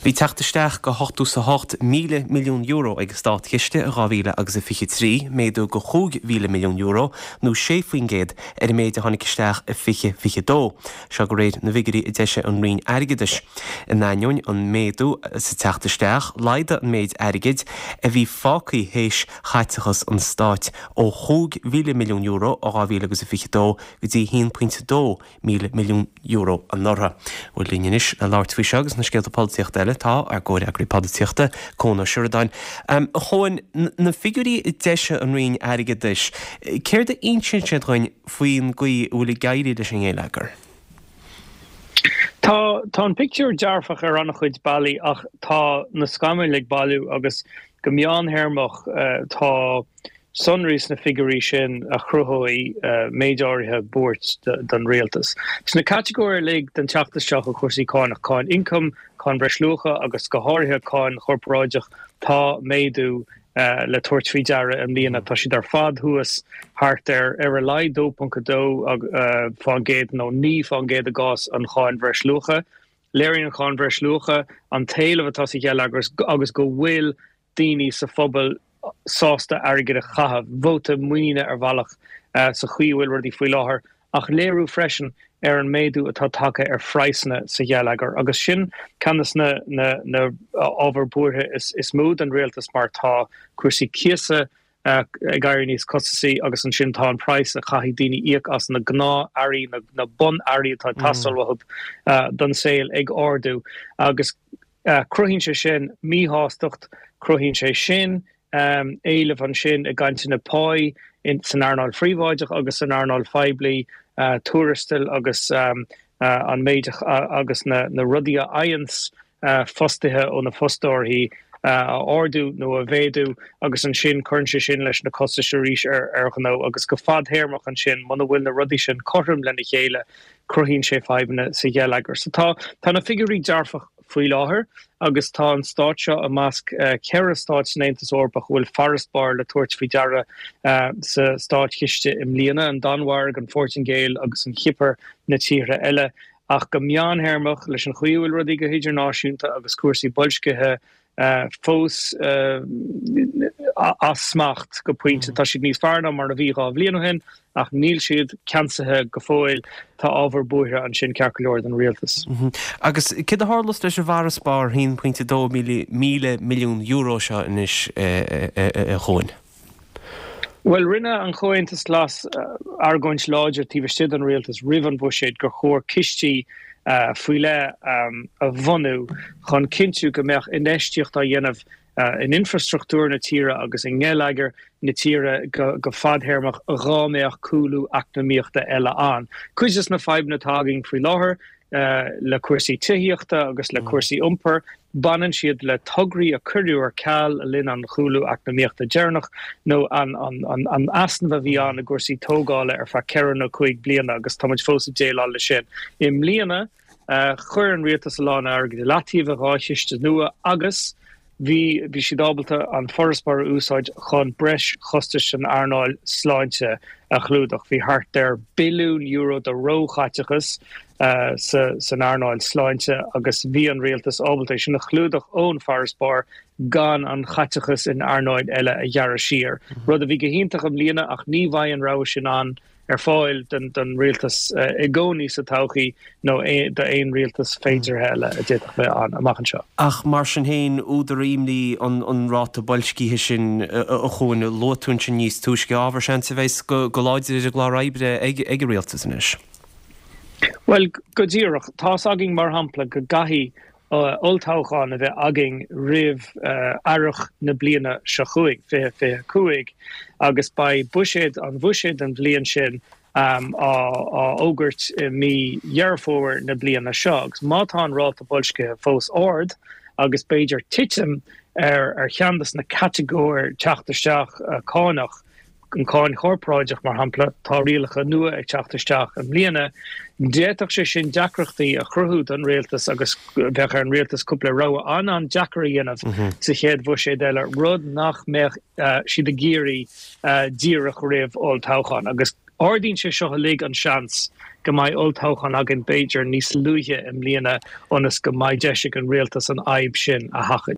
Bhí teachtasteach go 8.8 milliún euro ag stát chiiste a 2023 méadú go 5 milliún euro nó 6% ar méid a tháinig isteach a 5.2. Se go réad na vigarí i deise an rion airgidis. In náiún an méadú sa teachtasteach laida an méid airgid a bhí fácaí héis chaitachas an stát ó 5 milliún euro a 2022 go dtí 1.2 milliún euro an northa. Bhfuil líneis a láir tví segus na scéalta políocht eile tá ar ggóir agri políochta cóna siúrdáin. Cháin na figurí i deise an rion airgidis, céir de insin sé dúin faoin gaí bhfuil gaiirí leis an éileagar? Tá an picture dearfach ar annach chuid bailí ach tá na scaimir le bailú agus go meán hermach tá sunrís na figurí sin a chruthóí méideoirithe búirt don rialtas. Is na categóir le den teachtasteach a chuirsaí cáinach cáin income, cáin breislucha agus go háirithe cáin chorparáideach tá méadú le tuairt deara an líana tá siad ar fad thuas thart ar a leid 2.2 fan géad nó ní fan géad a gás an cháin breislucha. Léiríonn an cháin breislucha an taobh atá sa gheall agus go bhfuil daoine sa phobal sásta airgid a chahabh, bhóta muoine ar bhealach sa chuíhfuil rudí faoi láthair ach léirú freisin ar an méadú atá take ar phraisne sa ghealagar. Agus sin canas na ábhar buairthe is mód an réaltas mar tá cuasaí ciasa gaiir níos cosaí agus an sin tá an price a chaithí daoine íoc as na gná airí na bon airí atá tasalmhathb don saoil ag ordú. Agus cruthíonn sé sin míháisteacht, cruthíonn sé sin éileh an sin a gaiinte na páí in san airnáil phríomháideach agus san airnáil feibli túristil agus an méid agus na rudaí a aithans fostaithe ó na fostóirí ordú nó a bhéadú agus an sin chuirn sin leis na costa siúrís ar ghnó agus go fadhéirmach an sin mana bhfuil na rudaí sin chorm lena chéile cruthíonn sé feibhne sa ghealagar. So tá na figurí dearfach faoi láthair agus tá an stáit seo a measc ceithre stáit néantas orpach bhfuil farasbar le tuairt faoi deara sa stáit chiiste im líana an Danmhairg an Fortingale agus an chipper na tíre eile ach go meán hermach leis an chuíhfuil rudí go idirnáisiúnta agus cuasaí bolscithe fós as smacht go pointe tá siad níos fearna mar a bhí á bbliana hin ach níl siad ceansaithe go fóil tá ábhar buaithe an sin cearcailóir den rialtas. Agus cid a hálas leis a bharraspár 1.2 milliún euro seo inis chuin? Well, rinne an chointas las argóint láidir tíbhiste an rialtas rivan buisiid gur chóir cistí fuile a bhonú chun cinú go meach inéisteocht a dhéanamh in infrastructúr na tíre agus in ngealagar na tíre go fadhéirmach ráméach coolú acnamíochta eile an. Cuidas na feibna táging faoi láthair le cuasaí tuíochta agus le cuasaí umper, banan siad le tugraí a curú ar ceall a linn an choolú acnamíochta dearnach nó an asna bhí an a gcuasaí tógála ar fa ceann ó 5 bliana agus táid fósa déal le sin. Im líana chuir an rialtas alána ar go latíomh ráisiiste nua agus hí siad ábalta an forraspar úsáid chun breis chostais an airnáil sláinte a chlúdach. Bhí thart ar billiún euro de róchaiteachas san airnáil sláinte agus bhí an rialtas ábalta sin a chlúdach ón forraspar gan an chaiteachas in airnáid eile a dhearra siar. Rud a bhí go hiantach am líana ach ní bhaid an rá sin an ar fáil den rialtas i gcónaí sa todhchaí nó de éon rialtas féidir heile a déach bheith an amachchan seo. Ach mar sin héin údar íomlí an ráta bolscíthe sin a chuin lótún sin níos túisce ábhar sin sa bhéis go láidir a gláráibre ag rialtas inis. Well, go ddíireach, tá agin mar hampla go gaithí oltácháin a bheith agin rih airich na bliana se chuig, fé cuaig, agus ba buisiid an blian sin á ógurt mí dhearfóir na bliana seags. Má tá an ráta bolsce fós ord agus beidir titim ar cheandas na categóir teachtasteach cánach an cáin chorpráideach mar hampla tá rialacha nua ag teachtasteach an bliana. Déach sé sin deacreachtaí a chruthút an réaltas agus bheith ar an réaltas cúpla rogha an deacarí dhéanamh sa chéad bhuiséad eile rud nach meach siad a géirí díreach réamh óil táchan agus Ordín sé seo lig an seans go mai oltáchan agin Beiidir níos luúthe im líana onas go mai deise an réaltas an aib sin a hachad.